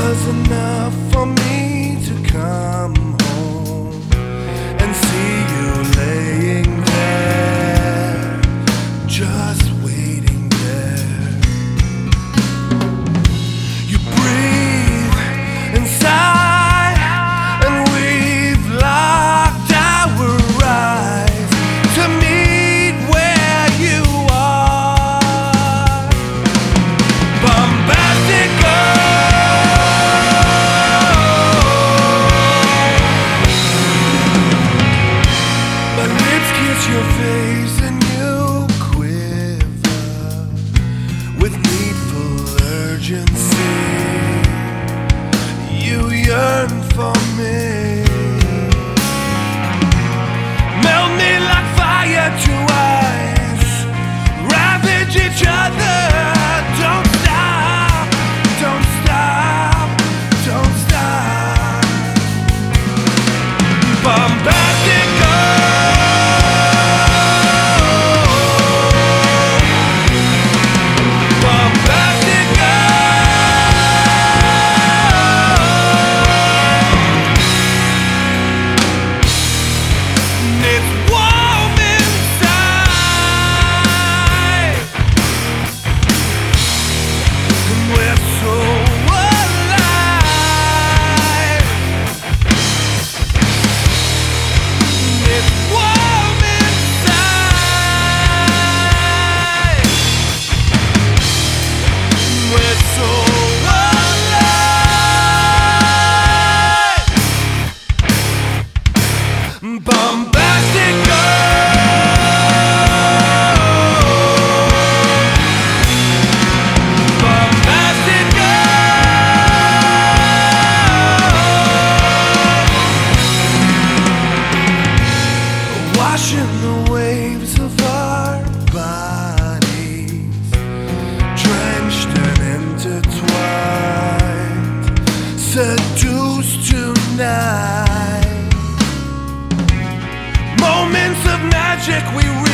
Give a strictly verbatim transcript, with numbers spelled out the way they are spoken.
was enough for me to come home and see you laying there, just waiting there. You breathe inside, and we've locked our eyes to meet where you are. Bombastic your face and you quiver with needful urgency. You yearn for me, melt me like fire to ice, ravage each other. Don't stop, don't stop, don't stop. Bombastic bombastic washing the waves of our bodies, drenched and intertwined, seduced tonight. Moments of magic we